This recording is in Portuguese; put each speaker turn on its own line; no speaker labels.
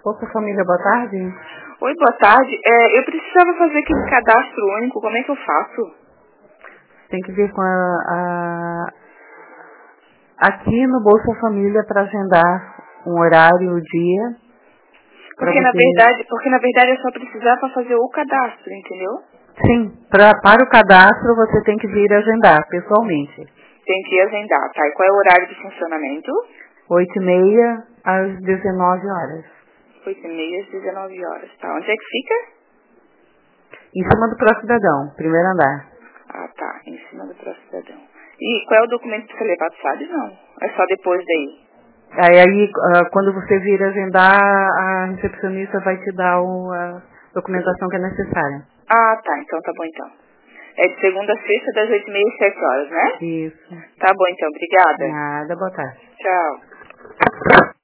Bolsa Família, boa tarde.
Oi, boa tarde. Eu precisava fazer aquele cadastro único, como é que eu faço?
Tem que vir com aqui no Bolsa Família para agendar um horário, o dia.
Porque na verdade eu só precisava para fazer o cadastro, entendeu?
Sim, para o cadastro você tem que vir agendar pessoalmente.
Tem que agendar, tá? E qual é o horário de funcionamento?
8h30 às 19 horas.
8h30 às 19 horas, tá? Onde é que fica?
Em cima do Procidadão, primeiro andar.
Ah, tá. Em cima do Procidadão. E qual é o documento que você levar, tu sabe? Não. É só depois daí.
Aí quando você vir agendar, a recepcionista vai te dar a documentação que é necessária.
Ah, tá. Então tá bom, então. É de segunda a sexta, das 8h30 às 7 horas, né?
Isso.
Tá bom, então. Obrigada.
Nada, boa tarde.
Tchau.